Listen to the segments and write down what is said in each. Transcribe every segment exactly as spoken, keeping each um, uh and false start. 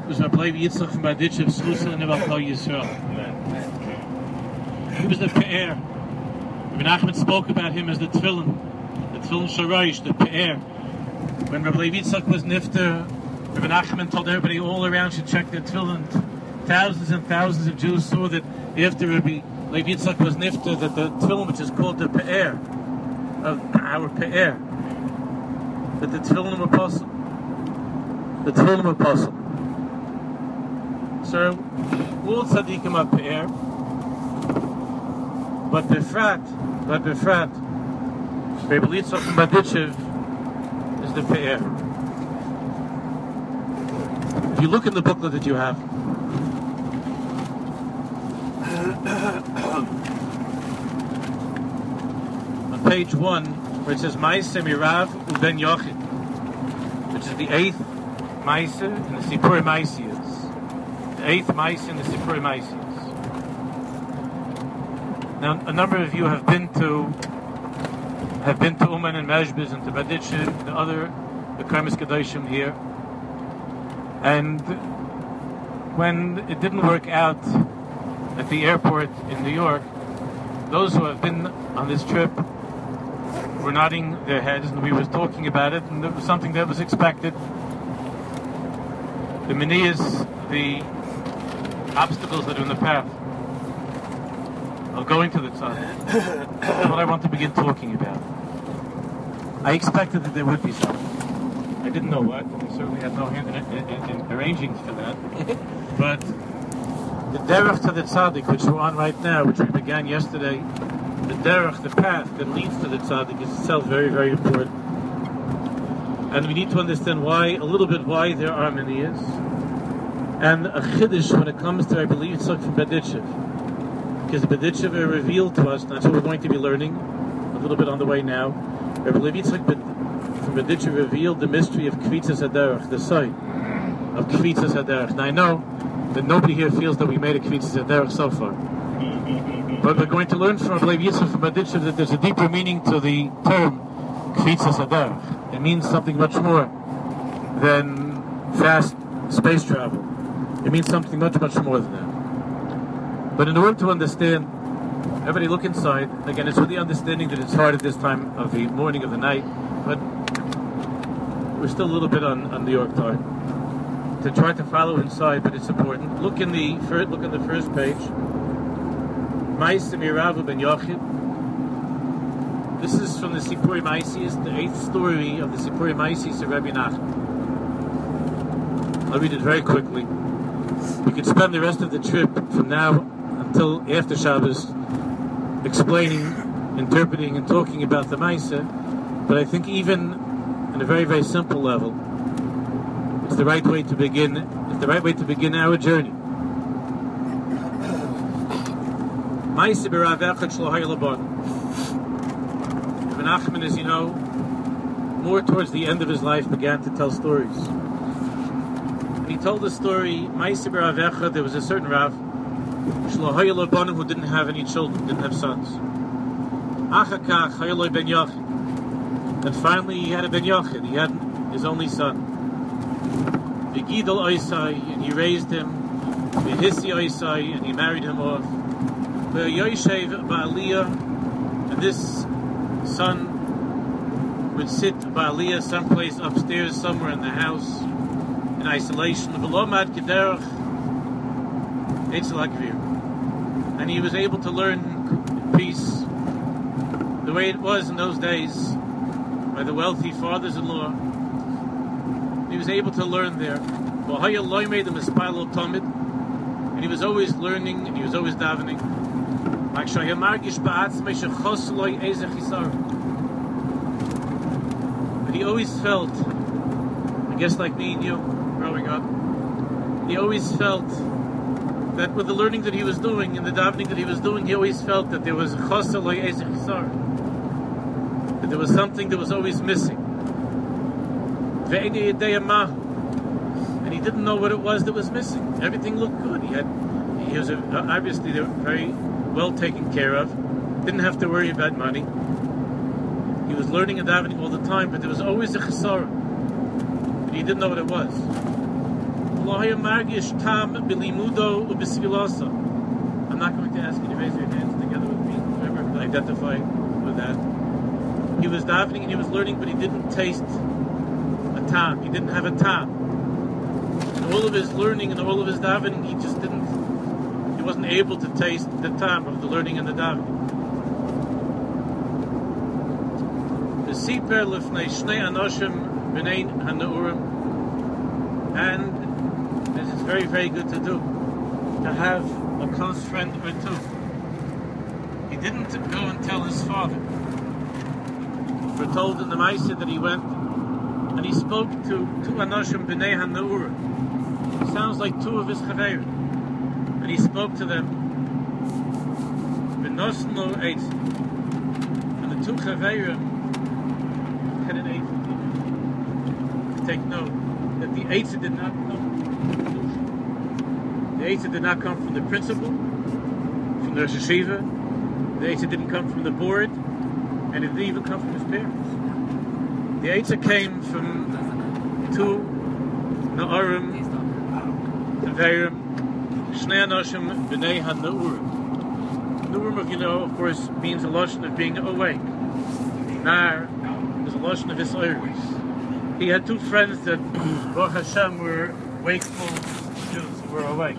was Rabbi Levi Yitzchak from Baditchev, Slusa and Neval Kol Yisrael. He was the Pe'er. Rabbi Nachman spoke about him as the Tefillin, the Tefillin Shoraish, the Pe'er. When Rabbi Levi Yitzchak was Nifter, Rabbi Nachman told everybody all around should check their Tefillin. Thousands and thousands of Jews saw that after Rabbi Levi Yitzchak was Nifter, that the Tefillin, which is called the Pe'er, of our Pe'er, that the Tefillin were possible. The Tefillin were possible. So, all tzaddikim are Pe'er, but Befrat, but Befrat, Rabbi Yitzchak from Baditchev is the Pe'er. If you look in the booklet that you have, on page one, where it says Ma'aseh Mirav Uben Yochid, which is the eighth Ma'aseh in the Sipurei Ma'asiyos. The eighth Ma'aseh in the Sipurei Ma'asiyos. Now, a number of you have been to have been to Uman and Mezhbiz and to Baditchev, the other the Karmis Kedoshim here, and when it didn't work out at the airport in New York, those who have been on this trip were nodding their heads, and we were talking about it, and it was something that was expected. The manias, the obstacles that are in the path of going to the tzad, that's what I want to begin talking about. I expected that there would be some. I didn't know what, and we certainly had no hand in, in, in, in arranging for that. But the derech to the tzaddik, which we're on right now, which we began yesterday, the derech, the path that leads to the tzaddik, is itself very, very important. And we need to understand why, a little bit why there are manias, and a chiddush when it comes to, I believe, Yitzchak from Baditchev. Because the Baditchev are revealed to us, and that's what we're going to be learning a little bit on the way now. I believe Yitzchak from Baditchev revealed the mystery of Kvitzas HaDerech, the site of Kvitzas HaDerech. Now I know that nobody here feels that we made a Kvitzas HaDerech so far. But we're going to learn from Rabbi Yitzchak from Baditchev that there's a deeper meaning to the term Kvitzas HaDerech. It means something much more than fast space travel. It means something much, much more than that. But in order to understand, everybody look inside. Again, it's with the understanding that it's hard at this time of the morning of the night, but we're still a little bit on, on New York time to try to follow inside, but it's important. Look in the first, look at the first page. Ma'aseh Mirav Uben Yochid. This is from the Sipurei Ma'asiyos, the eighth story of the Sipurei Ma'asiyos of Rabbi Nachman. I'll read it very quickly. We could spend the rest of the trip from now until after Shabbos explaining, interpreting, and talking about the Ma'aseh, but I think even on a very, very simple level, it's the right way to begin. It's the right way to begin our journey. Ma'aseh b'Rav Echad shelo haya laban. Rabbi Nachman, as you know, more towards the end of his life, began to tell stories. And he told the story, Ma'aseh b'Rav Echad, there was a certain Rav, shelo haya labanim, who didn't have any children, didn't have sons. Achakach haya lo ben Yochid. And finally he had a ben Yochid, he had his only son. V'gidol oisai, and he raised him. V'hissi oisai, and he married him off. V'yoshev ba'aliyah, and this son would sit ba'aliyah someplace upstairs, somewhere in the house, in isolation. V'lomad kederach eitzel hakvir, and he was able to learn peace the way it was in those days by the wealthy fathers-in-law. He was able to learn there. And he was always learning, and he was always davening. But he always felt, I guess like me and you growing up, he always felt that with the learning that he was doing and the davening that he was doing, he always felt that there was that there was something that was always missing. And he didn't know what it was that was missing. Everything looked good. He had, he was a, obviously they were very well taken care of. Didn't have to worry about money. He was learning and davening all the time, but there was always a chesara, and he didn't know what it was. I'm not going to ask you to raise your hands together with me. Remember, to identify with that. He was davening and he was learning, but he didn't taste a tam. He didn't have a tam. And all of his learning and all of his davening, he just didn't, he wasn't able to taste the tam of the learning and the davening. The Siper Lifnei Shnei Anoshim B'nei HaNeurim. And this is very, very good to do. To have a close friend or two. He didn't go and tell his father. We're told in the Maaseh that he went and he spoke to two Anoshim B'nei HaNeurim. Sounds like two of his Chaverim. And he spoke to them. B'nosno Eitz. And the two Chaverim had an Eitz. Take note that the Eitz did not come. The Eitz did not come from the principal, from the Rosh Hashiva. The Eitz didn't come from the board, and it didn't even come from his parents. The Eitz came from two Na'arim, Teverim, Shnei Anoshim B'nei HaNeurim. Neurim, you know, of course, means a lashon of being awake. Nar is a lashon of his oiris. He had two friends that, Baruch Hashem, were wakeful Jews who were awake.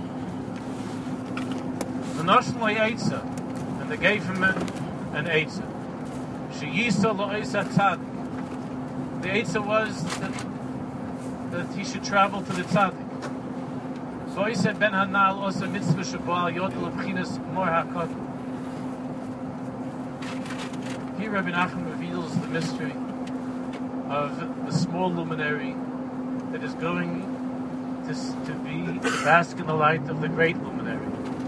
The national Eitzah, and they gave him an Eitzah. She Yisa Lo'isa Tzadik. The Eitzah was that, that he should travel to the Tzadik. So he said, Ben Hanal Osa Mitzvah Shabal Yodel Abchinas Mor HaKod. Here Rabbi Nachman reveals the mystery of the small luminary that is going to, to be to bask in the light of the great luminary.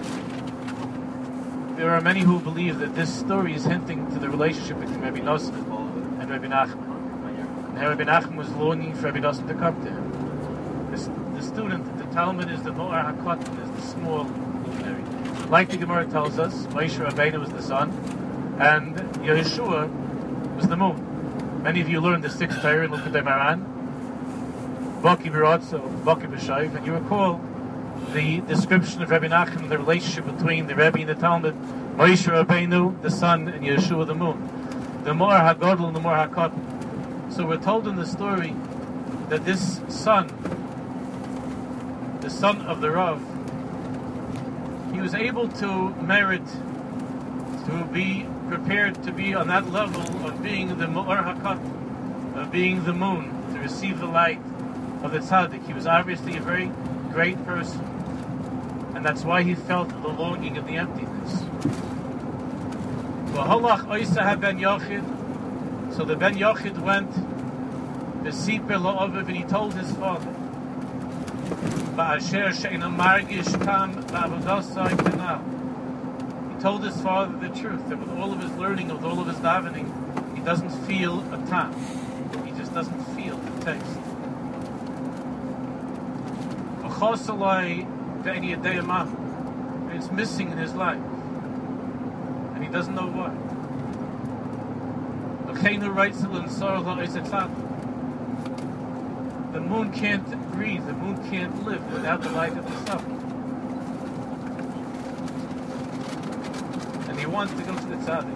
There are many who believe that this story is hinting to the relationship between Rabbi Nosson and Rabbi Nachman. And how Rabbi Nachman was longing for Rabbi Nosson to come to him. The, the student, the Talmud is the Noar HaKotan, is the small luminary. Like the Gemara tells us, Moshe Rabbeinu was the sun, and Yeshua was the moon. Many of you learned the sixth Torah in Likutei Moharan, Baki B'Rotzo, Baki B'Shayv, and you recall the description of Rabbi Nachman, the relationship between the Rebbe and the Talmud, Moshe Rabbeinu, the sun, and Yeshua, the moon. The Mor HaGodol and the Mor HaKotan. So we're told in the story that this son, the son of the Rav, he was able to merit, to be prepared to be on that level of being the Mor HaKotan, of being the moon, to receive the light of the tzaddik. He was obviously a very great person, and that's why he felt the longing of the emptiness. So the Ben Yochid went to Siper La'oviv, and he told his father, he told his father the truth, that with all of his learning, with all of his davening, he doesn't feel a tam. He just doesn't feel the taste. And it's missing in his life. And he doesn't know why. The moon can't breathe, the moon can't live without the light of the sun. And he wants to go to the tzaddik.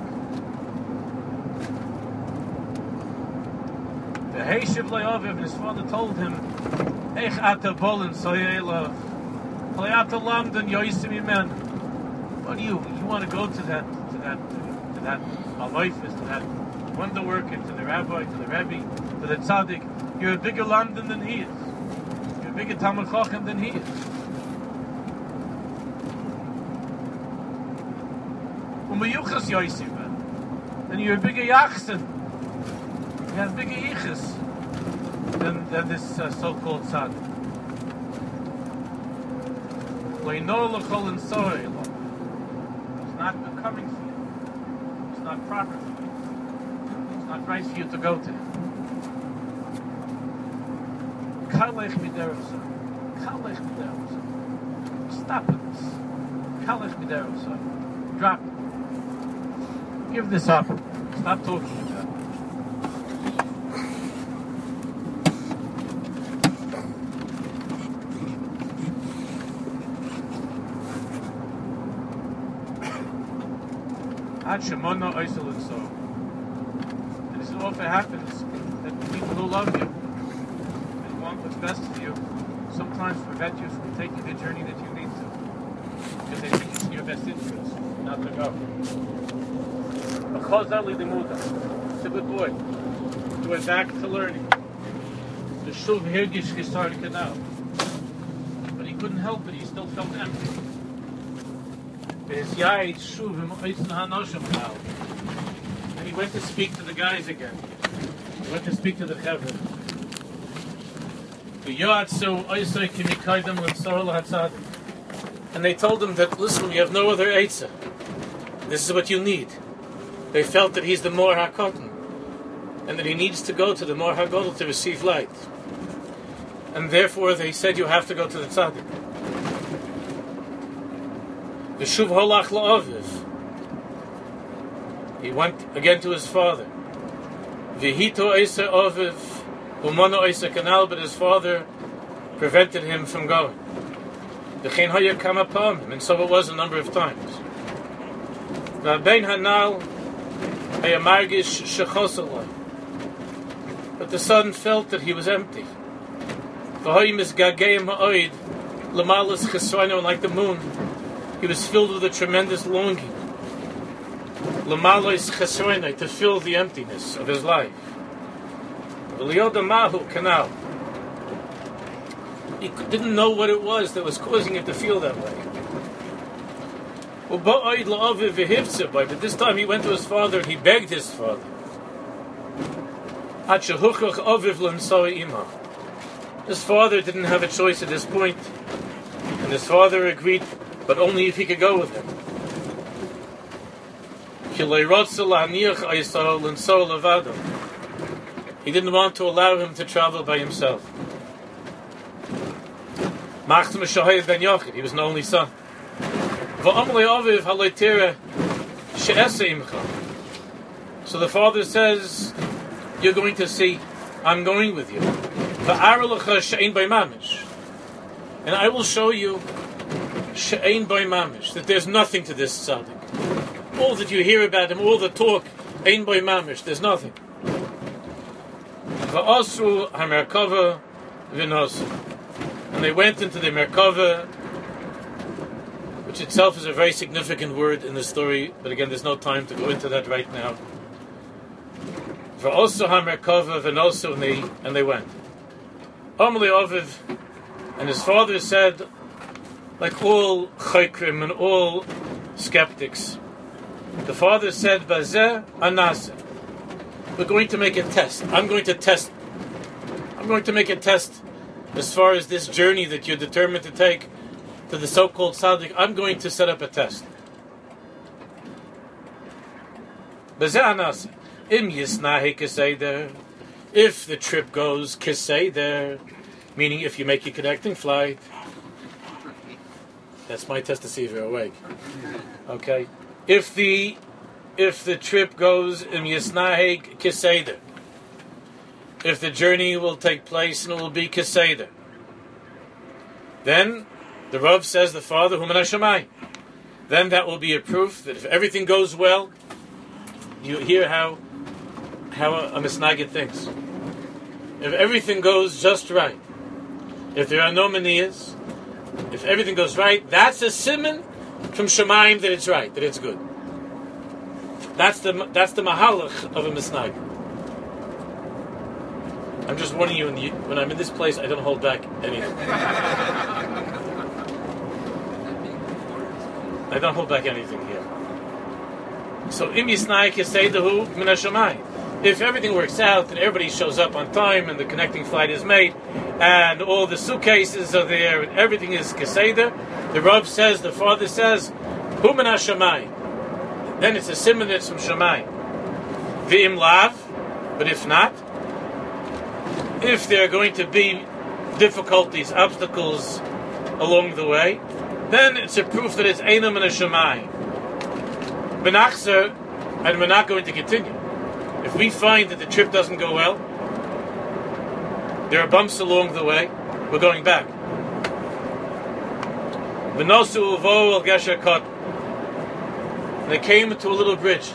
The Heishiv Le'oviv, and his father told him, Eich ata bolin soyelav, Playata lamdan yoisim imen. What do you, you want to go to that, to that, to that aloifis, to that wonder worker, to the rabbi, to the rebbe, to the tzaddik? You're a bigger lamdan than he is. You're a bigger Talmud Chacham than he is. Umayuchas yoisim man. And you're a bigger yachsin. You have bigger yichas than, than this uh, so-called tzaddik. It's not becoming for you. It's not proper for you. It's not right for you to go to him. Kalech miderosa. Kalech miderosa. Stop it. Kalech miderosa. Drop it. Give this up. Stop talking about it. Ad Shemona Oisel and so. And this often happens that the people who love you and want what's best for you sometimes prevent you from taking the journey that you need to. Because they think it's in your best interest not to go. It's a good boy. He went back to learning. The Shuv Hirgish started canal. But he couldn't help it, he still felt empty. And he went to speak to the guys again. He went to speak to the Chevron. And they told him that, listen, you have no other Eitzah. This is what you need. They felt that he's the Mor HaKotan, and that he needs to go to the Mor HaGodol to receive light. And therefore they said you have to go to the Tzaddik. The Shuv Holach La'aviv. He went again to his father. V'hito Eisa Aviv Umono Eisa Kanal, but his father prevented him from going. V'chein Haya Kama Pamim, and so it was a number of times. V'abein Hanal Haya Margish Shechosalai. But the son felt that he was empty. V'hoyim is Gageim Ha'oid L'malas Chesroino, and like the moon, he was filled with a tremendous longing. L'malas Chesroino, to fill the emptiness of his life. V'liyoda Mahu Kanal. He didn't know what it was that was causing him to feel that way. But this time he went to his father and he begged his father. His father didn't have a choice at this point, and his father agreed, but only if he could go with him. He didn't want to allow him to travel by himself. He was an only son. So the father says, you're going to see, I'm going with you. And I will show you that there's nothing to this tzaddik. All that you hear about him, all the talk, ein by mamish, there's nothing. And they went into the Merkava, which itself is a very significant word in the story, but again, there's no time to go into that right now. Also HaMerkava, and also and they and they went. Amli Aviv, and his father said, like all chokrim and all skeptics, the father said, Bazeh Anaseh. We're going to make a test. I'm going to test. I'm going to make a test as far as this journey that you're determined to take to the so-called tzaddik. I'm going to set up a test. Bazeh Anaseh. Im Yisnahi Keseder. If the trip goes Keseder, meaning if you make your connecting flight. That's my test to see if you're awake. Okay. If the if the trip goes Im Yisnahi Keseder, if the journey will take place and it will be Keseder, then the Rav says, the father, Human Hashemayim, then that will be a proof that if everything goes well, you hear how how a, a misnagid thinks. If everything goes just right, if there are no manias, if everything goes right, that's a siman from Shemayim that it's right, that it's good. That's the that's the mahalach of a misnagid. I'm just warning you, when I'm in this place, I don't hold back anything. I don't hold back anything here. So, im yisnai keseidahu min hashamayim. If everything works out and everybody shows up on time and the connecting flight is made and all the suitcases are there and everything is keseidah, the Rav says, the father says, hu min hashamayim. Then it's a siman that's from Shamayim. V'im lav, but if not, if there are going to be difficulties, obstacles along the way, then it's a proof that it's Einam and a Shemayim. Benachzer, and we're not going to continue. If we find that the trip doesn't go well, there are bumps along the way, we're going back. V'nosu uvo al gesher kot. And they came to a little bridge.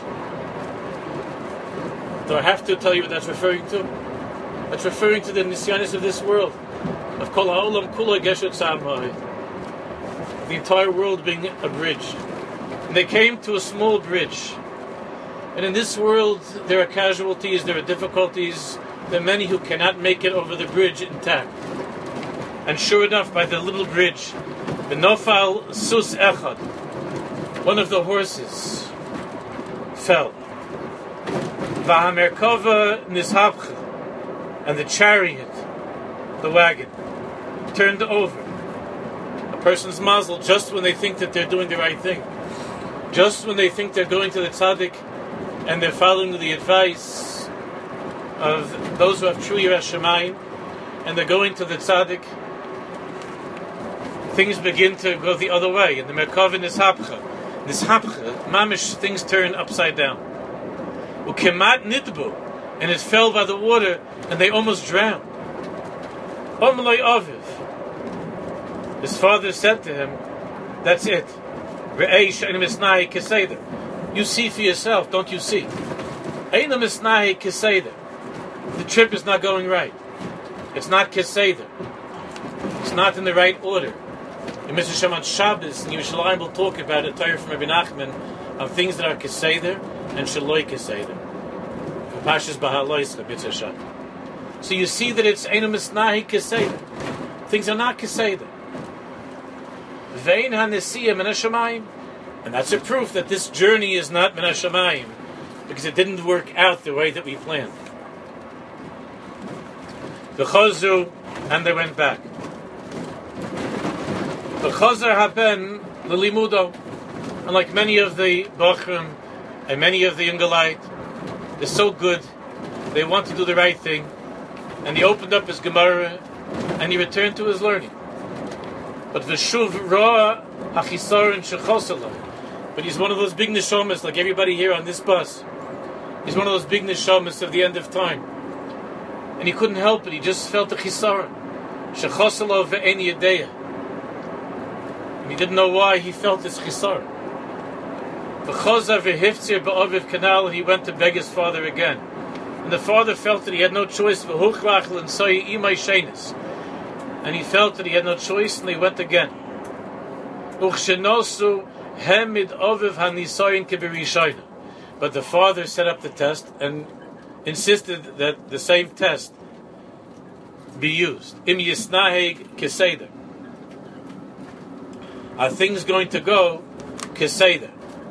Do I have to tell you what that's referring to? That's referring to the nisyanis of this world. Of Kol Ha'olam Kula Geshet Tzamai. The entire world being a bridge. And they came to a small bridge. And in this world, there are casualties, there are difficulties. There are many who cannot make it over the bridge intact. And sure enough, by the little bridge, the Nofal Sus Echad, one of the horses, fell. Vahamerkova Nishapcha, and the chariot, the wagon, turned over. A person's mazel, just when they think that they're doing the right thing, just when they think they're going to the tzaddik and they're following the advice of those who have true Yirah Shamayim, and they're going to the tzaddik, things begin to go the other way. And the Merkava Nishapcha, Nishapcha, mamish, things turn upside down. Ukemat nitbu, and it fell by the water, and they almost drowned. Omloi Aviv, his father said to him, "That's it. Re'ei she'ein misnahi keseder. You see for yourself, don't you see? Ein misnahi keseder. The trip is not going right. It's not keseder. It's not in the right order." In Mister Shaman Shabbos, in Yerushalayim, we'll talk about a Torah from Rabbi Nachman of things that are keseder and shaloi keseder. Pashas Bahalois Chabbitz Hashem. So you see that it's Eino Misnahi Keseder. Things are not Keseder. Vein HaNesiyah Min HaShamayim. And that's a proof that this journey is not Min HaShamayim, because it didn't work out the way that we planned. V'chozu, and they went back. V'chozer haben l'limudo. And like many of the Bachrim and many of the Yungalite, they're so good, they want to do the right thing, and he opened up his Gemara and he returned to his learning. But v'shuv ra hachisaron shechosala. But he's one of those big neshamas, like everybody here on this bus. He's one of those big neshamas of the end of time, and he couldn't help it. He just felt the chisaron shechosala ve'en yadeya, and he didn't know why he felt this chisaron. V'chozar v'hiftzir ba'aviv kanal, and he went to beg his father again. And the father felt that he had no choice. V'huchrach l'nsoi imay shenis, and he felt that he had no choice, and he went again. Uchshenosu hemid aviv hanisoyin kibirishayna. But the father set up the test and insisted that the same test be used. Im yisnaheg keseder. Are things going to go keseder?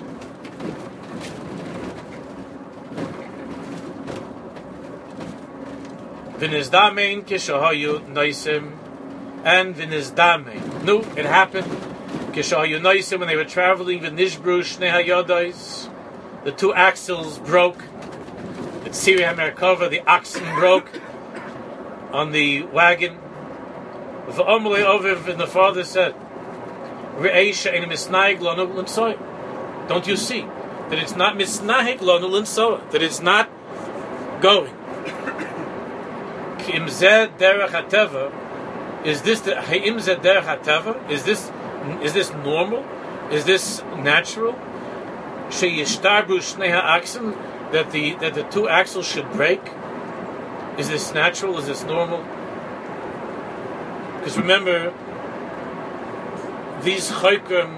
V'nizdamein kishahayu noisim, and v'nizdamein. No, it happened. Kishahayu noisim, when they were traveling, v'nishbru shnei hayodais, the two axles broke. The tziri hamerkava, the oxen broke on the wagon. V'omlei oviv, and the father said, Re'ei she'ein misnaig lanu l'nsoy. Don't you see that it's not misnaig lanu l'nsoy, that it's not going? Is this the Is this is this normal? Is this natural? That the that the two axles should break? Is this natural? Is this normal? Because remember, these chaykim,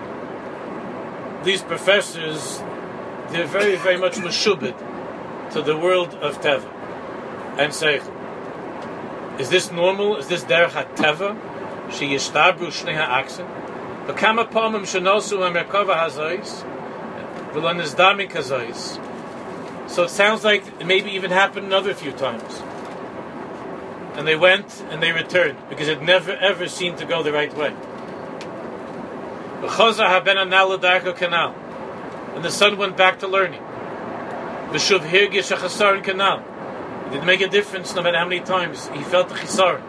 these professors, they're very very much meshubed to the world of teva and seichel. Is this normal? Is this derech ha-teva? She yishtabru shnei ha-aksin? V'kama pomim shenosu ha-merkava hazois? V'lo nizdamik hazois? So it sounds like it maybe even happened another few times. And they went and they returned, because it never ever seemed to go the right way. V'choza ha-ben anal l'darko kanal. And the son went back to learning. V'shuv hirgish ha-chasaron kanal. It didn't make a difference no matter how many times he felt the chisar.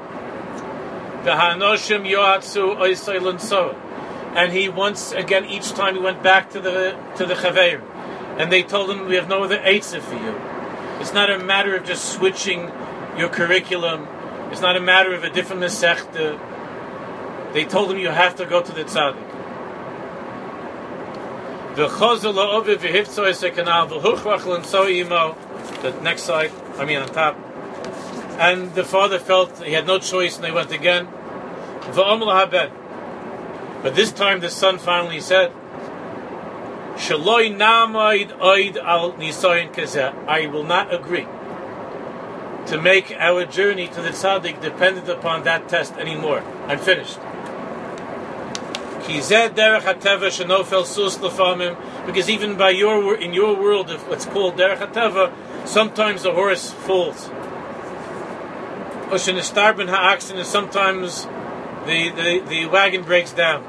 And he once again, each time he went back to the to the chaveir, and they told him, "We have no other eitzah for you. It's not a matter of just switching your curriculum. It's not a matter of a different masechta." They told him, "You have to go to the tzaddik." The next slide, I mean on top. And the father felt he had no choice, and they went again. But this time the son finally said, I will not agree to make our journey to the tzaddik dependent upon that test anymore. I'm finished. Because even by your in your world of what's called derech hateva, sometimes the horse falls. And sometimes the, the, the wagon breaks down.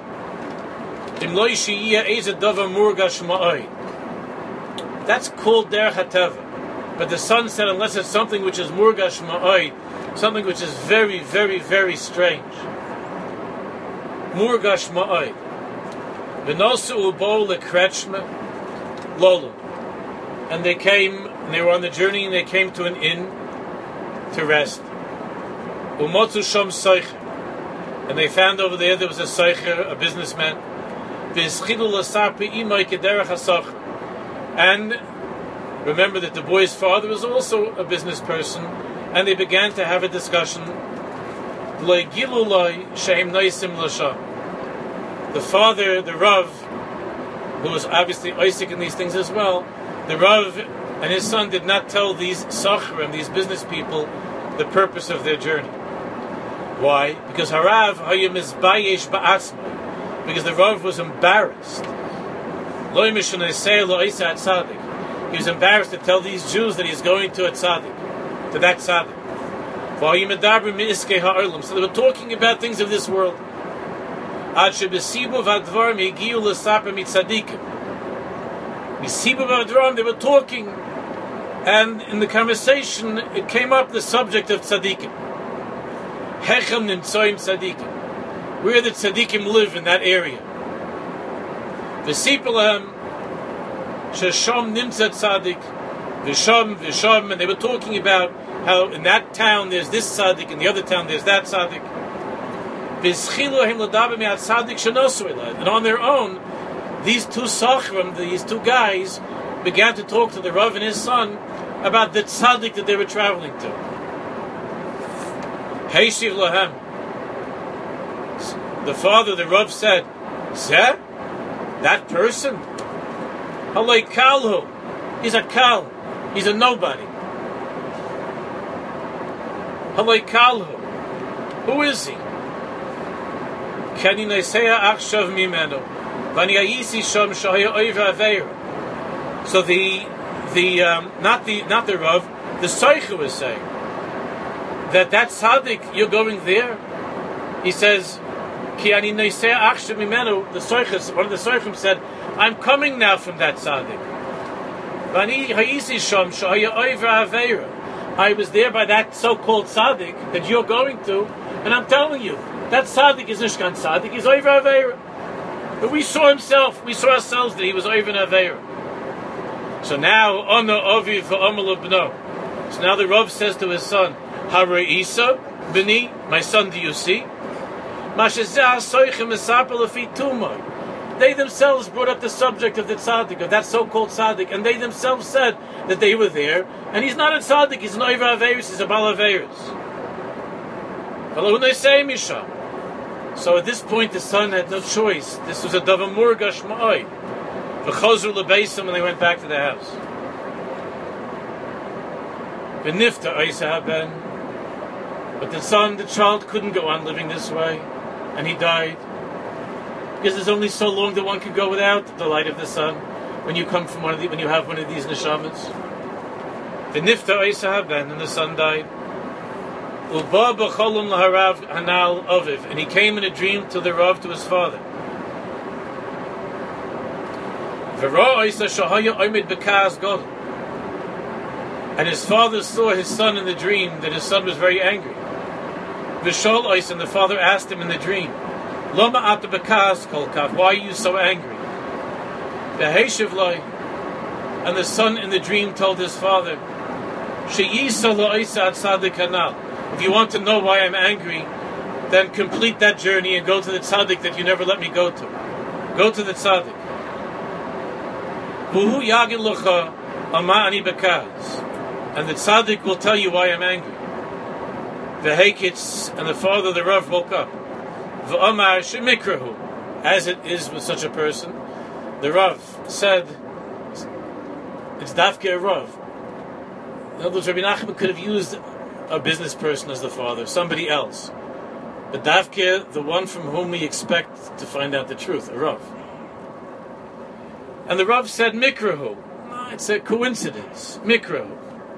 That's called derech hateva. But the son said, unless it's something which is murgash ma'oi, something which is very, very, very strange. Murgash ma'oi. V'nosu ubo lekrechme lolu. And they came, and they were on the journey, and they came to an inn to rest. Umotu shom soicher. And they found over there, there was a soicher, a businessman. V'ischidu l'sarpi imoi kederech hasocher. And remember that the boy's father was also a business person, and they began to have a discussion. The father, the Rav, who was obviously Isaac in these things as well, the Rav and his son did not tell these Sachrim, these business people, the purpose of their journey. Why? Because Harav hayim is bayesh ba'atzmai. Because the Rav was embarrassed. Lo mishnei say lo isa at tzaddik. He was embarrassed to tell these Jews that he's going to a tzaddik, to that tzaddik. So they were talking about things of this world. They were talking, and in the conversation it came up the subject of tzaddikim. Where the tzaddikim live in that area. Shesham nimtzat tzaddik, v'sham v'sham, and they were talking about how in that town there's this tzaddik, in the other town there's that tzaddik. And on their own, these two sachrim, these two guys, began to talk to the Rav and his son about the tzaddik that they were traveling to. Heishiv lahem. The father, the Rav, said, "Zeh, that person? Halay kalhu. He's a kal. He's a nobody. Halay kalhu. Who is he? Kani neseya achshav mimenu. Vani ayisi sham shahaya oiva aveira." So the the um, not the not the Rav, the Soicha was saying that that tzaddik, you're going there. He says, Ki ani neseya achshav mimenu. The Soicha, one of the Soichim said, I'm coming now from that tzaddik. I was there by that so-called tzaddik that you're going to, and I'm telling you, that tzaddik is Nishkan tzaddik, he's over Aveira. But we saw himself, we saw ourselves that he was over Aveira. So now, Ana Aviv v'Amal Bno. So now the Rav says to his son, Hara Isa, Bini, my son, do you see? Mashazah Soichem Esapel Afi Tumai. They themselves brought up the subject of the tzaddik, of that so-called tzaddik, and they themselves said that they were there, and he's not a tzaddik, he's an Oiva Averis, he's a Bal Averis. So at this point the son had no choice. This was a Davar Murgash Ma'oi. V'chozru l'beisim, and they went back to the house. V'nifta Isa haben. But the son, the child, couldn't go on living this way, and he died. Because there's only so long that one could go without the light of the sun when you come from one of the, when you have one of these neshamas. The nifta Isa haben, and the son died. Uba b'cholum laharav hanal aviv, and he came in a dream to the Rav, to his father. V'ra Isa shahaya oimid b'kaz gadol, and his father saw his son in the dream that his son was very angry. V'shol Isa, and the father asked him in the dream, Lama ata b'kaz kol kav, why are you so angry? V'heishiv lai, and the son in the dream told his father, She'isa la'isa at tzaddik hanal. If you want to know why I'm angry, then complete that journey and go to the tzaddik that you never let me go to. Go to the tzaddik. Vuhu yagid lecha ama ani bekaz, and the tzaddik will tell you why I'm angry. V'heikitz, and the father of the Rav woke up. V'amar shemikrahu, as it is with such a person. The Rav said, it's dafke a Rav. In other words, Rabbi Nachman could have used a business person as the father, somebody else. But dafke, the one from whom we expect to find out the truth, a Rav. And the Rav said, Mikrahu. No, it's a coincidence. Mikrahu.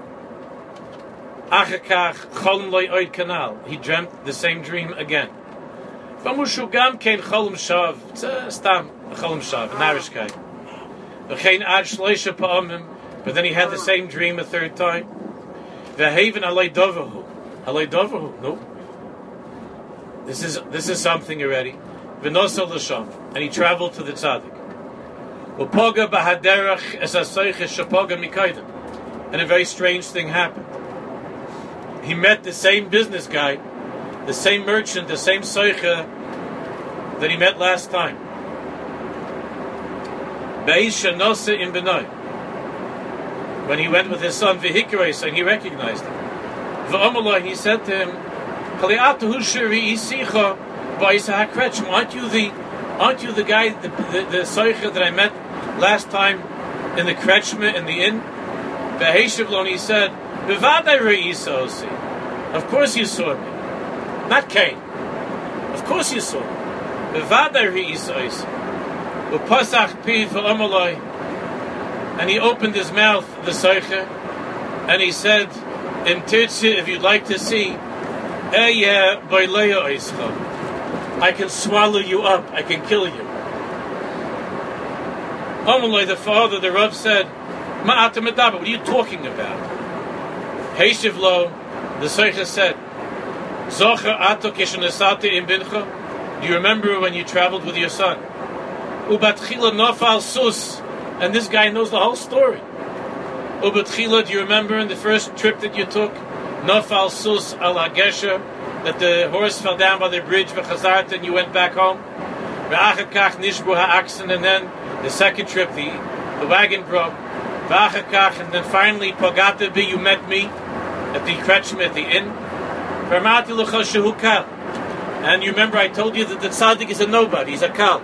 Achakach cholm loy oid kanal. He dreamt the same dream again. Vamushu gam kein cholm shav. It's a stam, a cholm shav, a narishkai. V'chein ad shleisha pa'amim. But then he had the same dream a third time. V'haven alay dovahu. Alay dovahu. No. This is this is something already. V'nosel l'sham. And he traveled to the tzaddik. Upoga b'haderach es asoiches shapoga mikaydem. And a very strange thing happened. He met the same business guy, the same merchant, the same soicha that he met last time. Be'isha nose in benoi. When he went with his son Vihikreis, and he recognized him. V'omallah, he said to him, Kali'atuhu shiri isicha ba'isa hakrechim. Aren't you the, aren't you the guy, the the, the soicha that I met last time in the krechma in the inn? V'heishivlon, he said, B'vadai re'isa osi. Of course you saw me, not Cain. Of course you saw me. B'vadai re'isa osi. U'pasach pi v'omallah. And he opened his mouth, the soicha, and he said, in Tirtzi, if you'd like to see, I can swallow you up, I can kill you. Amalai, the father, the Rav said, what are you talking about? Heishivlo, the soicha said, do you remember when you traveled with your son? Ubatchila nofal sus. And this guy knows the whole story. Ubatchila, do you remember in the first trip that you took? Nofal sus al hagesher, that the horse fell down by the bridge, v'chazart, and you went back home. V'achakach nishbu ha'aksen, and then the second trip, the, the wagon broke. V'achakach, and then finally, pagata bi, you met me at the krechma, at the inn. V'amati l'cha shehu kal. And you remember I told you that the tzaddik is a nobody, he's a kal.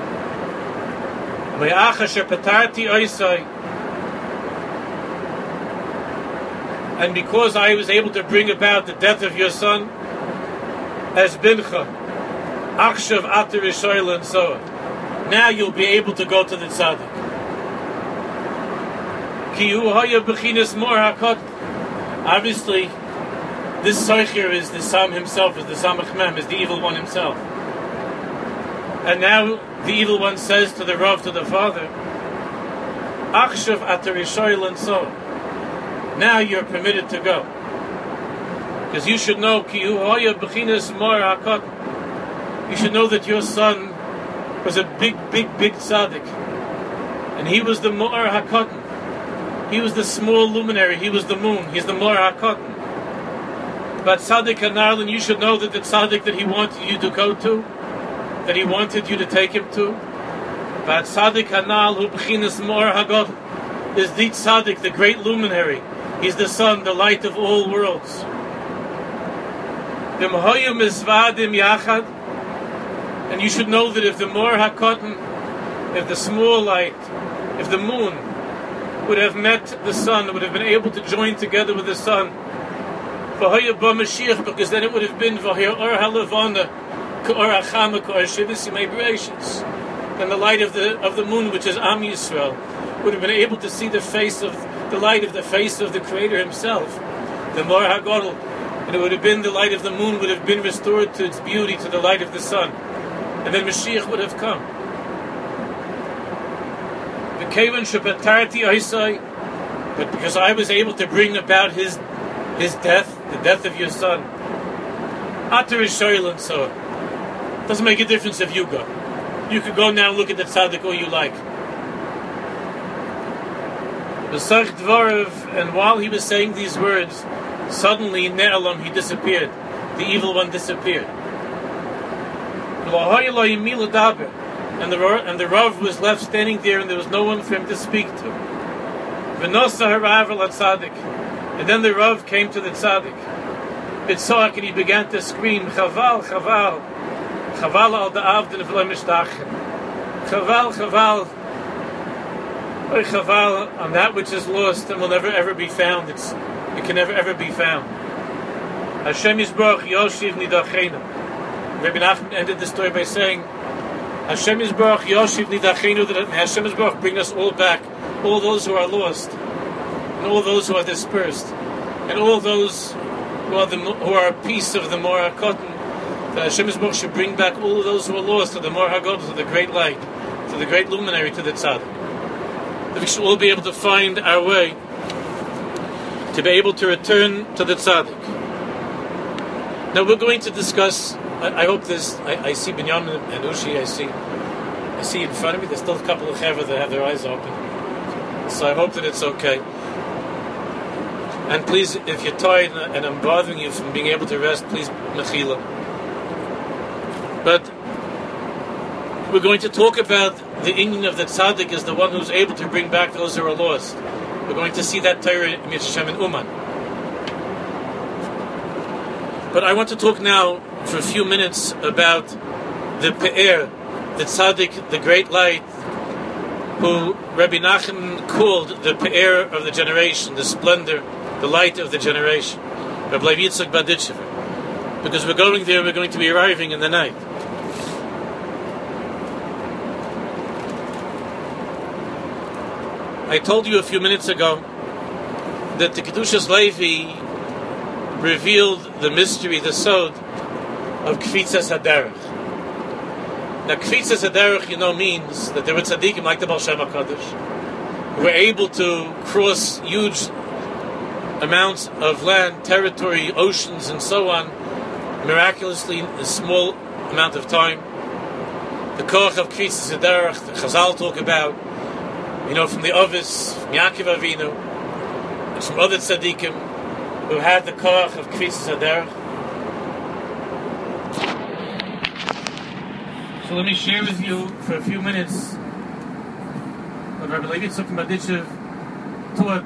And because I was able to bring about the death of your son, as bincha, achshav ater yishoyla, and so on. Now you'll be able to go to the tzaddik. Ki hu haya b'chinas mor hakot. Obviously, this soicher is the Sam himself, is the Samach Mem, is the evil one himself. And now the evil one says to the Rav, to the father, Achshav ater yishoyla, and so on. Now you're permitted to go. Because you should know, Ki hu haya b'chinas mor hakot. You should know that your son was a big, big, big tzaddik. And he was the Mor HaKotten. He was the small luminary. He was the moon. He's the Mor HaKotten. But tzaddik hanarlin, you should know that the tzaddik that he wanted you to go to, that he wanted you to take him to, but tzaddik hanal hu b'chinas Mor HaGod, is the tzaddik, the great luminary. He's the sun, the light of all worlds. V'im hoyu mizvadim yachad. And you should know that if the Mor HaKotten, if the small light, if the moon would have met the sun, would have been able to join together with the sun, because then it would have been then the light of the of the moon, which is Am Yisrael, would have been able to see the face of the light of the face of the Creator Himself, the Mor HaGodol, and it would have been the light of the moon would have been restored to its beauty, to the light of the sun. And then Mashiach would have come. But because I was able to bring about his his death, the death of your son, Ater Yishoyla, and so on. Doesn't make a difference if you go. You could go now and look at the tzaddik all you like. And while he was saying these words, suddenly Ne'elam, he disappeared. The evil one disappeared. and the and the Rav was left standing there, and there was no one for him to speak to. V'nosa harav al tzaddik, and then the Rav came to the tzaddik. Bitzak, and he began to scream, Chaval, Chaval, Chaval al da'avdin v'lo mishtachin. Chaval, Chaval, oy Chaval, on that which is lost and will never ever be found. It's it can never ever be found. Hashem Yisborach Yoshiv Nidachenu. Rabbi Nachman ended the story by saying, Hashem Yisborach Yoshiv Nidachenu, that Hashem Yisborach bring us all back, all those who are lost, and all those who are dispersed, and all those who are the, who are a piece of the Mor HaKotan, that Hashem Yisborach should bring back all those who are lost to the Mor HaGodol, to the great light, to the great luminary, to the Tzaddik. That we should all be able to find our way to be able to return to the Tzaddik. Now we're going to discuss, I, I hope this, I, I see Binyamin and Ushi, I see I see in front of me, there's still a couple of Chaver that have their eyes open. So I hope that it's okay. And please, if you're tired and I'm bothering you from being able to rest, please, Mechila. But we're going to talk about the inyan of the Tzaddik as the one who's able to bring back those who are lost. We're going to see that Torah in Mitzvah and Uman. But I want to talk now for a few minutes about the Pe'er, the Tzaddik, the great light, who Rabbi Nachman called the Pe'er of the generation, the splendor, the light of the generation, Rabbi Levi Yitzchak Berditchever. Because we're going there, we're going to be arriving in the night. I told you a few minutes ago that the Kedushas Levi revealed the mystery, the sod of Kfitzas Haderech. Now, Kfitzas Haderech, you know, means that there were tzaddikim like the Baal Shem HaKadosh who were able to cross huge amounts of land, territory, oceans, and so on, miraculously in a small amount of time. The koach of Kfitzas Haderech, the Chazal talk about, you know, from the Ovis, from Yaakov Avinu, and from other tzaddikim who had the koach of Kfitzas Haderech. So let me share with you for a few minutes what Rabbi Levi Yitzchak Berditchever taught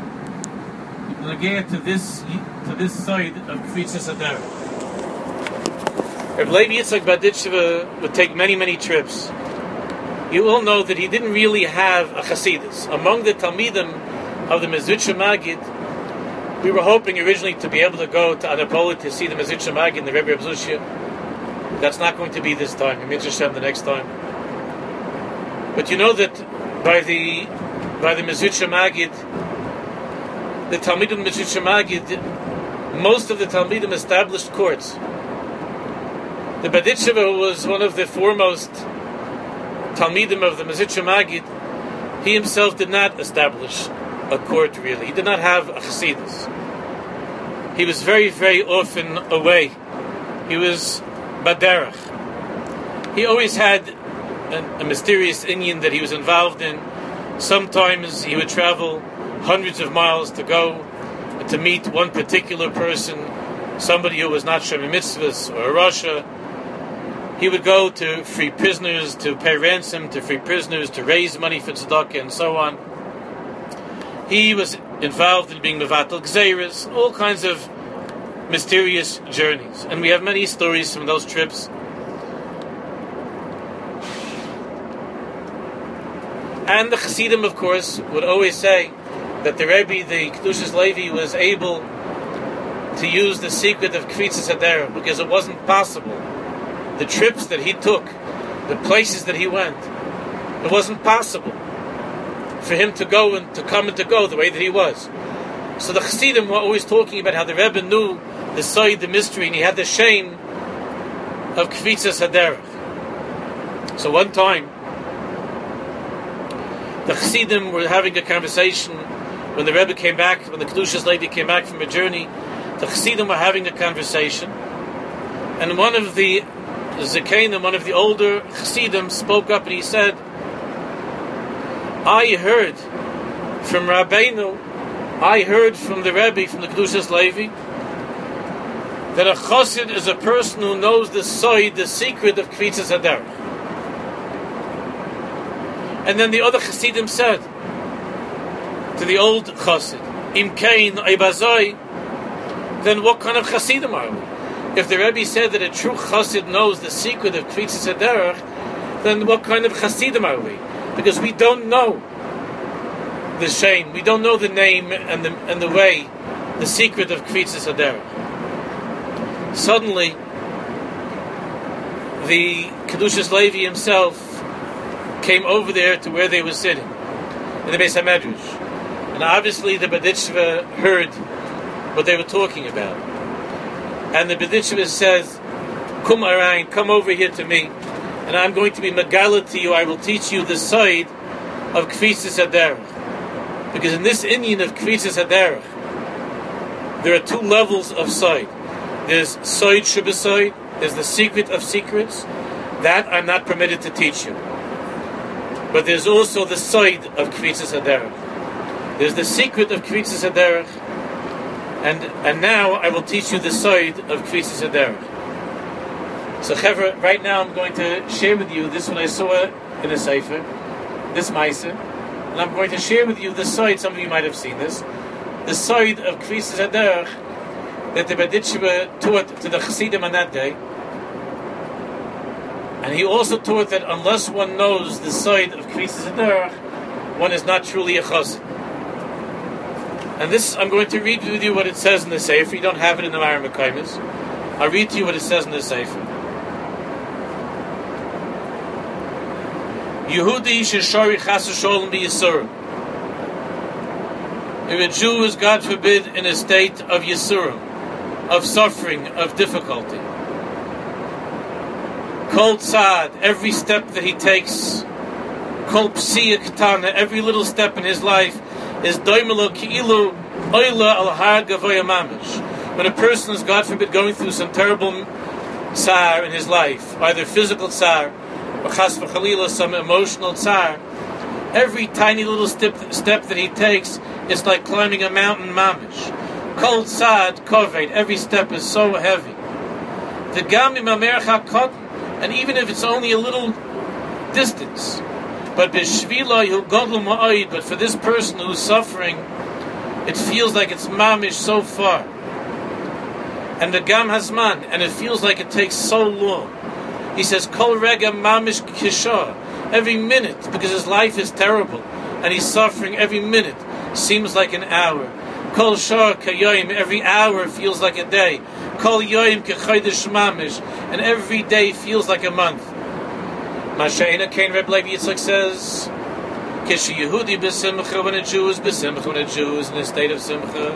to this to this side of Kfitzas Haderech. Rabbi Levi Yitzchak Berditchever would take many, many trips. You all know that he didn't really have a Chasidus. Among the Talmidim of the Mezritcher Magid, we were hoping originally to be able to go to Anapolis to see the Mezritcher Magid and the Rebbe Abzushia. That's not going to be this time. I'm interested the next time. But you know that by the by the Mezritcher Magid, the Talmidim Mezritcher Magid, most of the Talmidim established courts. The Berditchever was one of the foremost Talmidim of the Mezritcher Magid. He himself did not establish a court, really. He did not have a Chassidus. He was very, very often away. He was Baderach. He always had a, a mysterious inyan that he was involved in. Sometimes he would travel hundreds of miles to go to meet one particular person, somebody who was not Shemei Mitzvahs or a Rasha. He would go to free prisoners, to pay ransom to free prisoners, to raise money for tzedakah, and so on. He was involved in being mevatel gzeiros, all kinds of mysterious journeys. And we have many stories from those trips. And the Chassidim, of course, would always say that the Rebbe, the Kedushas Levi, was able to use the secret of Kfitzas Haderech because it wasn't possible. The trips that he took, the places that he went, it wasn't possible for him to go and to come and to go the way that he was. So the Chassidim were always talking about how the Rebbe knew the side, the mystery, and he had the shame of Kfitzas Haderech. So one time, the Chassidim were having a conversation when the Rebbe came back, when the Kedushas Levi came back from a journey. The Chassidim were having a conversation, and one of the Zakenim, one of the older Chassidim, spoke up and he said, I heard from Rabbeinu, I heard from the Rebbe, from the Kedushas Levi, that a Chassid is a person who knows the side, the secret of Kfitzas Haderech. And then the other Chassidim said to the old Chassid, Im Kain Eibazoi, then what kind of Chassidim are we? If the Rebbe said that a true Chassid knows the secret of Kvitzis HaDerech, then what kind of Chassidim are we? Because we don't know the shame, we don't know the name and the and the way, the secret of Kvitzis HaDerech. Suddenly, the Kedushas Levi himself came over there to where they were sitting, in the Beis HaMedrash. And obviously the Berditchever heard what they were talking about. And the Berditchever says, Kum Arayin, come over here to me, and I'm going to be Megala to you, I will teach you the side of Kvitzis HaDerech. Because in this Indian of Kvitzis HaDerech, there are two levels of side. There's Side Shebeside, there's the secret of secrets. That I'm not permitted to teach you. But there's also the side of Kvitzis HaDerech. There's the secret of Kvitzis HaDerech, and and now I will teach you the side of Kvitzis HaDerech. So, Chevra, right now I'm going to share with you this one I saw in a sefer, this Maisa, and I'm going to share with you the side. Some of you might have seen this, the side of Kvitzis HaDerech that the Berditchever taught to the Chassidim on that day. And he also taught that unless one knows the side of Kvitzis HaDerech, one is not truly a Chassid. And this, I'm going to read with you what it says in the Sefer. You don't have it in the Maram Mekaymis. I'll read to you what it says in the Sefer. Yehudi sheshari chas v'sholem b'Yisurim. If a Jew is, God forbid, in a state of Yisurim, of suffering, of difficulty, Kol tzad, every step that he takes, Kol psiya ktana, every little step in his life, is doimelo ki'ilu oila al har gavoya mamish. When a person is, God forbid, going through some terrible tsar in his life, either physical tsar, or chas v'chalila, some emotional tsar, every tiny little step, step that he takes is like climbing a mountain mamish. Kol tzad koved, every step is so heavy. The gam imamer chakot, and even if it's only a little distance, but b'shvila hu godlu ma'od, but for this person who's suffering, it feels like it's mamish so far. And the gam hazman, and it feels like it takes so long. He says kol rega mamish kishah, every minute, because his life is terrible and he's suffering, every minute seems like an hour. Kol shor kayoim, every hour feels like a day. Kol yoim kechaydish mamish, and every day feels like a month. Mashaina Kain Reb Levi Yitzchak says, Kish Yehudi b'simcha, when a Jew is b'simcha, when a Jew is in a state of simcha.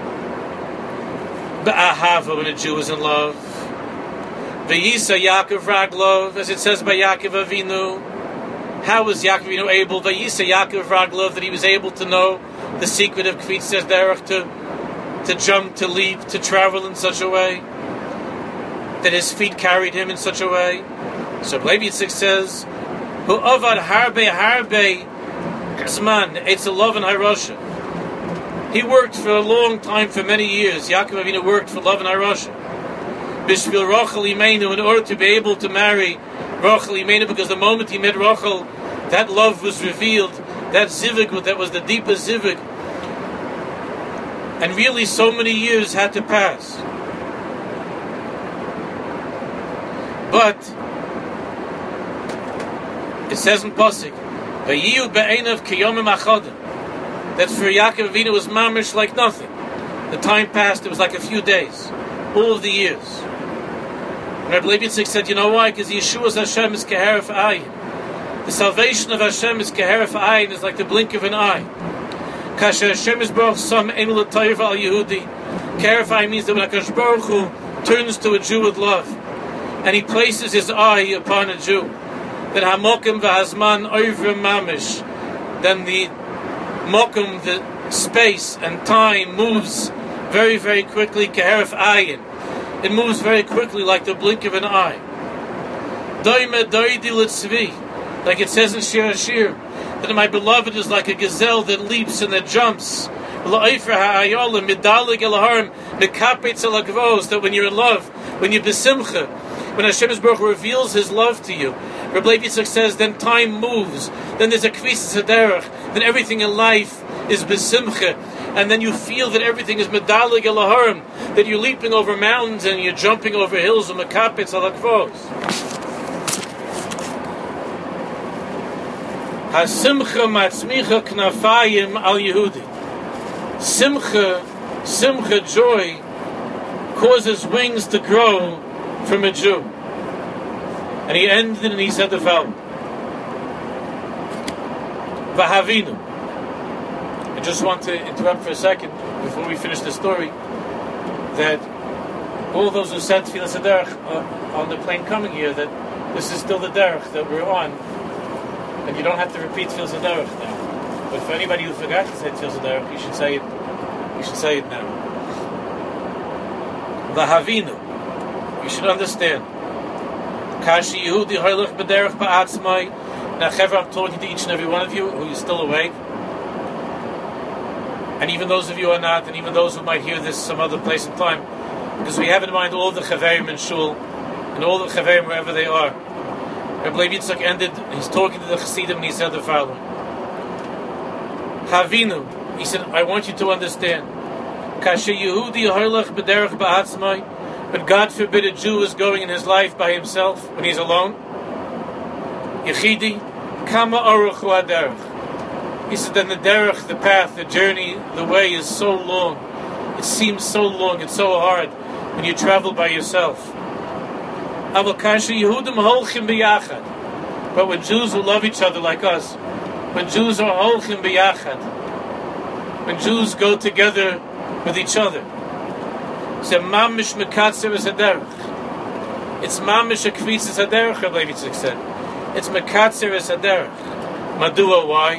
Ba'ahava, when a Jew is in love. V'yisa Yaakov Raglov, as it says by Yaakov Avinu. How was Yaakov Avinu able, V'yisa Yaakov Raglov, that he was able to know the secret of Kvitzis HaDerech, to to jump, to leap, to travel in such a way that his feet carried him in such a way. So Levi Yitzchak says, "Hu avad harbe harbe zman, it's a love and hirosha." He worked for a long time, for many years. Yaakov Avinu worked for love and hirosha. Bishvil Rachel Imeinu, in order to be able to marry Rachel Imeinu, because the moment he met Rachel, that love was revealed. That zivug, that was the deepest zivug. And really, so many years had to pass. But it says in Pasuk, "Vayiyu be'einav kiyomim achodim," that for Yaakov Avinu was mamish like nothing. The time passed; it was like a few days, all of the years. And Rabbi Levi Yitzchak said, "You know why? Because Yeshua's Hashem is keheref ayin. The salvation of Hashem is keheref ayin, is like the blink of an eye. Kasher Hashem is baruch sam enu l'toiv al Yehudi. Keheref ayin means that when HaKadosh Baruch Hu turns to a Jew with love, and he places his eye upon a Jew, then hamokim v'hazman oivrim mamish, then the mokum, the space and time moves very, very quickly. Keheref ayin, it moves very quickly like the blink of an eye. Doime doidi l'tzvi, like it says in Shir Hashir, that my beloved is like a gazelle that leaps and that jumps. La'ofer ha'ayolim midalig elaharim mekapetz elagvos, that when you're in love, when you're besimcha, when Hashem Baruch Hu reveals His love to you, Reb Levi Yitzchak says, then time moves, then there's a kvitzus haderech, then everything in life is besimcha, and then you feel that everything is medalig elaharim, that you're leaping over mountains and you're jumping over hills and makapetz alakvos. Hasimcha matzmicha knafayim al Yehudi. Simcha, simcha, joy, causes wings to grow from a Jew. And he ended and he said the following. Vahavinu. I just want to interrupt for a second before we finish the story, that all those who said Tfilas HaDerech uh, on the plane coming here, that this is still the derech that we're on, and you don't have to repeat Tfilas HaDerech now. But for anybody who forgot to say Tfilas HaDerech, you should say it. You should say it now. Vahavinu. You should understand. Kashi Yehudi Hoylech B'derech Ba'atzmai. Now, Chevra, I'm talking to each and every one of you who is still awake, and even those of you who are not, and even those who might hear this some other place and time, because we have in mind all the Chaverim in Shul, and all the Chaverim wherever they are. Reb Levi Yitzchak ended, he's talking to the Chassidim, and he said the following. Havinu, he said, I want you to understand. Kasher Yehudi Hoylech B'derech Ba'atzmai. But God forbid a Jew is going in his life by himself when he's alone. Yechidi, Kama Aruch Aderech. He said, then the derech, the path, the journey, the way is so long. It seems so long, it's so hard when you travel by yourself. But when Jews who love each other like us, when Jews are holchim biyachad, when Jews go together with each other, it's mamish mekatzer es haderech. It's mamish a kvitzes haderech, Reb Levi Yitzchak said. It's mekatzer es haderech. Madua, why?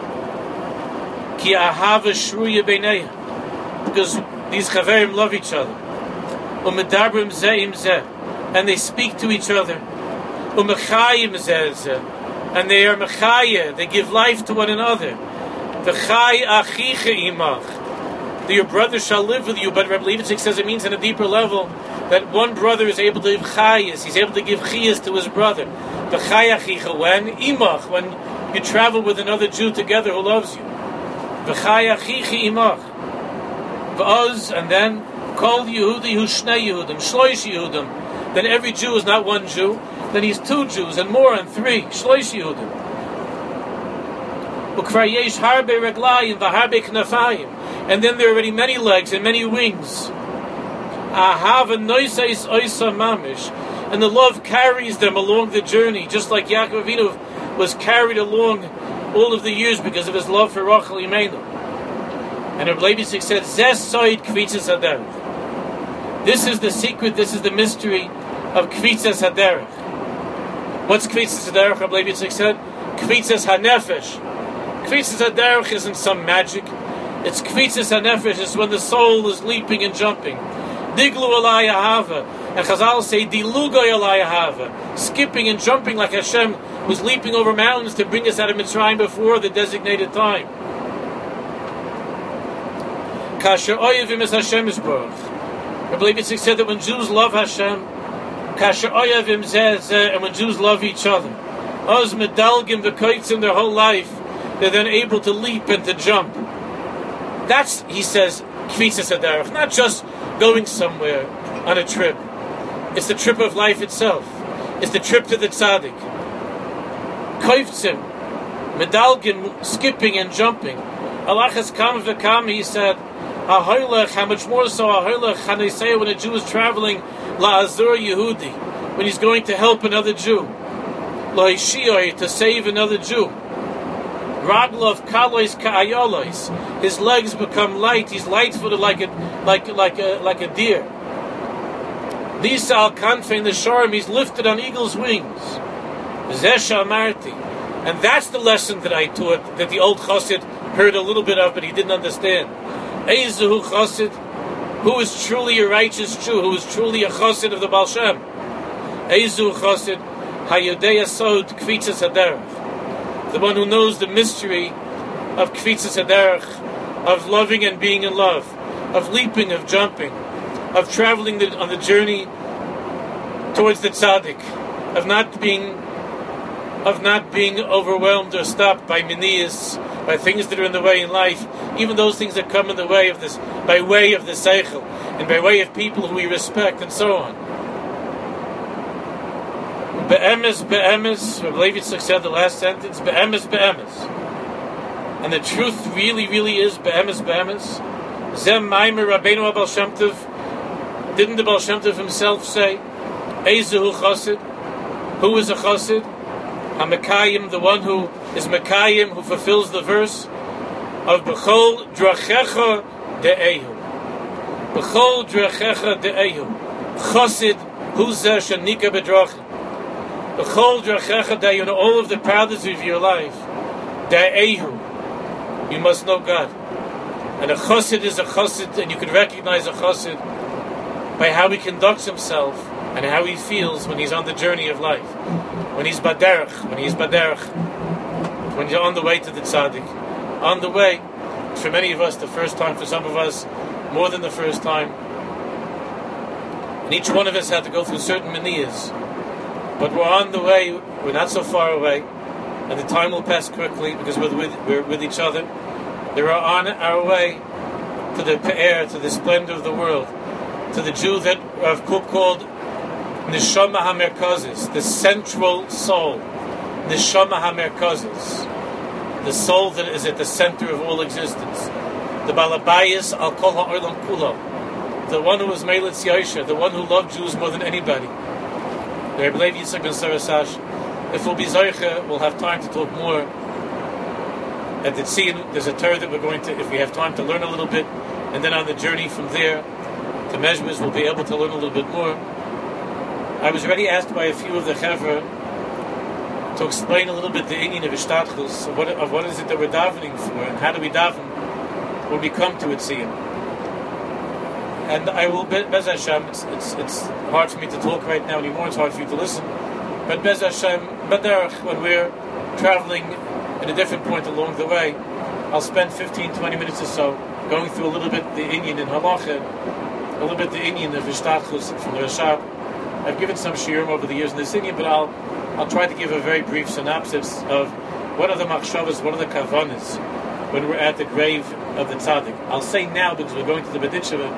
Ki ahava shruya beinei. Because these chaverim love each other. Umedabrim zeh im zeh. And they speak to each other. Umechayim zeh zeh. And they are mechayeh. They give life to one another. V'chay achicha imach. That your brother shall live with you, but Reb Levi Yitzchak says it means on a deeper level that one brother is able to give chayas, he's able to give chiyas to his brother. The chayachicha, when imach, when you travel with another Jew together who loves you. The chayachicha imach, v'oz, and then kol Yehudi hu shnei Yehudim, shloish Yehudim. Then every Jew is not one Jew, then he's two Jews and more and three, shloish Yehudim. Ukvar yesh harbe reglayim v'harbe knafayim. And then there are already many legs and many wings. And the love carries them along the journey, just like Yaakov Avinu was carried along all of the years because of his love for Rachel Imenu. And Reb Levi Yitzchak said, this is the secret, this is the mystery of Kvitzas Haderech. What's Kvitzas Haderech? Reb Levi Yitzchak said, Kvitzas HaNefesh. Kvitzas Haderech isn't some magic. It's kvitzas hanefesh. It's when the soul is leaping and jumping. Diglu alai ahava, and Chazal say dilugoy alai ahava, skipping and jumping like Hashem was leaping over mountains to bring us out of Mitzrayim before the designated time. Kasher oyavim es Hashem is baruch. Reb Levi Yitzchak said that when Jews love Hashem, kasher oyavim zeh zeh, and when Jews love each other, oz medalgim v'koitzim their whole life, they're then able to leap and to jump. That's, he says, kvitzas haderech, not just going somewhere on a trip. It's the trip of life itself. It's the trip to the tzaddik. Koivtzim, medalgin, skipping and jumping. Alachas kam v'kam, he said, ahoylech, how much more so ahoylech, hanesei, when a Jew is traveling, la'azur Yehudi, when he's going to help another Jew. Lo'ishiyoi, to save another Jew. Raglov kalois ka'ayolos. His legs become light. He's light-footed like a like like a like a deer. These al kanfein the sharm. He's lifted on eagle's wings. Zesha marti, and that's the lesson that I taught. That the old chassid heard a little bit of, but he didn't understand. Eizuhu chassid, who is truly a righteous Jew, who is truly a chassid of the Baal Shem. Eizuhu chassid hayodei sod kvitzas haderech. The one who knows the mystery of kvitzas haderech, of loving and being in love, of leaping, of jumping, of traveling the, on the journey towards the tzaddik, of not being of not being overwhelmed or stopped by miniyas, by things that are in the way in life, even those things that come in the way of this, by way of the seichel, and by way of people who we respect, and so on. Be'emes, be'emes, Rabbi Levi Yitzchak said the last sentence, be'emes, be'emes. And the truth really, really is be'emes, be'emes. Zem Maimer Rabbeinu Baal Shem Tov. Didn't the Baal Shem Tov himself say, Eizehu Chassid? Who is a Chassid? HaMekayim, the one who is Mekayim, who fulfills the verse of B'chol Drachecha De'ehu. B'chol Drachecha De'ehu. Chassid, who's there, Shanika B'drachim. B'chol Drachecha De'ehu, in all of the paths of your life, De'ehu, you must know God. And a chassid is a chassid, and you can recognize a chassid by how he conducts himself and how he feels when he's on the journey of life. When he's baderech, when he's baderech, when you're on the way to the tzaddik. On the way, for many of us, the first time, for some of us, more than the first time. And each one of us had to go through certain maniyas. But we're on the way, we're not so far away, and the time will pass quickly because we're with, we're with each other. We're on our way to the Pe'er, to the splendor of the world, to the Jew that Rav Kook called Neshama HaMerkazis, the central soul. Neshama HaMerkazis, the soul that is at the center of all existence. The Balabayas Al Kol HaOlam Kulo, the one who was Meilitz Yosha, the one who loved Jews more than anybody. The Rebbe Levi Yitzchak ben Sarasash. If we'll be Zoycha, we'll have time to talk more. At the Tzin, there's a Torah that we're going to, if we have time to learn a little bit, and then on the journey from there to Mezhbez, we'll be able to learn a little bit more. I was already asked by a few of the Chevra to explain a little bit the inyan of Ishtadchus, of what, of what is it that we're davening for, and how do we daven when we come to a Tzin. And I will, Bez Hashem, it's, it's, it's hard for me to talk right now anymore, it's hard for you to listen, but Bez Hashem, Baderach, when we're traveling at a different point along the way, I'll spend fifteen, twenty minutes or so going through a little bit the inyan in Halacha, a little bit the inyan of Ishtadchus from the Rashab. I've given some shiurim over the years in this inyan, but I'll I'll try to give a very brief synopsis of what are the machshavas, what are the kavanas when we're at the grave of the tzaddik. I'll say now, because we're going to the Bedicheva,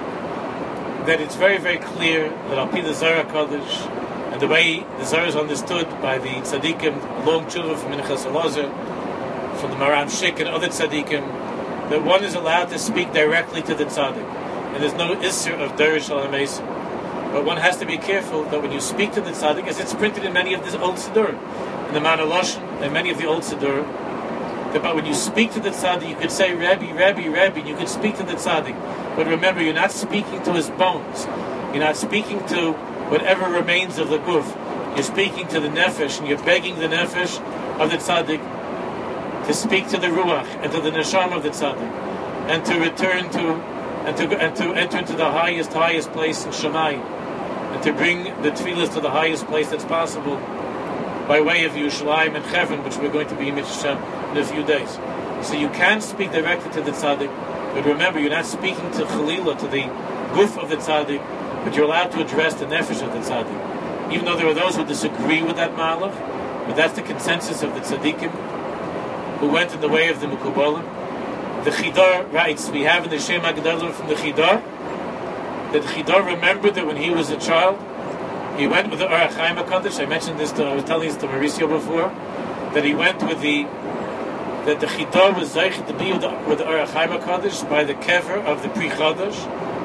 that it's very, very clear that Al Pi the Zohar Kodesh, and the way the Zohar is understood by the tzaddikim, long tshuva from Minchas Elazar, from the Maram Shik and other tzaddikim, that one is allowed to speak directly to the tzaddik, and there's no issur of Derish al HaMesim. But one has to be careful that when you speak to the tzaddik, as it's printed in many of the old Siddur, in the Mana Loshen, and many of the old Siddur, that when you speak to the tzaddik, you could say Rebbe, Rebbe, Rebbe, and you could speak to the tzaddik. But remember, you're not speaking to his bones. You're not speaking to whatever remains of the guf. You're speaking to the nefesh, and you're begging the nefesh of the tzaddik to speak to the ruach and to the neshama of the tzaddik, and to return to and to and to enter into the highest, highest place in Shamayim, and to bring the tefillas to the highest place that's possible by way of Yerushalayim and Chevron, which we're going to be in Mitzvah in a few days. So you can speak directly to the tzaddik, but remember, you're not speaking to Chalila, to the guf of the tzaddik, but you're allowed to address the nefesh of the tzaddik. Even though there are those who disagree with that malach, but that's the consensus of the tzaddikim who went in the way of the Mekubalim. The Chidar writes, we have in the Shem HaGedolim from the Chidar, that the Chidar remembered that when he was a child, he went with the Orach Chaim HaKadosh. I mentioned this, to, I was telling this to Mauricio before, that he went with the, that the Chidar was Zeich to be with the, with the Orach Chaim HaKadosh by the kever of the Pri Chodesh,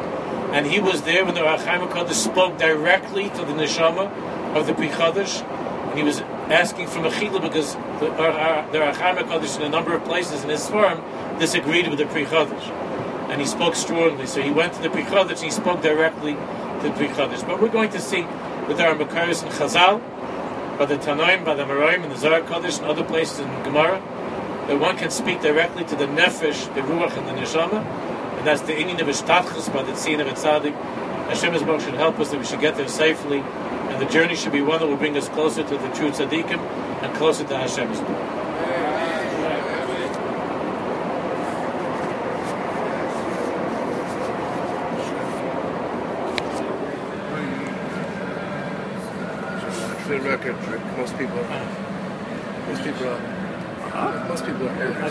and he was there when the Orach Chaim HaKadosh spoke directly to the Neshama of the Pri Chodesh, and he was asking for Mechila because the Orach Chaim HaKadosh in a number of places in his farm disagreed with the Pri Chodesh, and he spoke strongly. So he went to the Pri Chodesh and he spoke directly to the Pri Chodesh. But we're going to see that there are Makaris and Chazal, by the Tanoim, by the Maraim, and the Zohar Kodesh, and other places in Gemara, that one can speak directly to the Nefesh, the Ruach, and the Neshama, and that's the inyan of Ishtadchus by the Tzin of Tzaddik. Hashem Yisborach should help us that we should get there safely, and the journey should be one that will bring us closer to the true Tzaddikim and closer to Hashem Yisborach. For the record, most people Most people are. Most people are.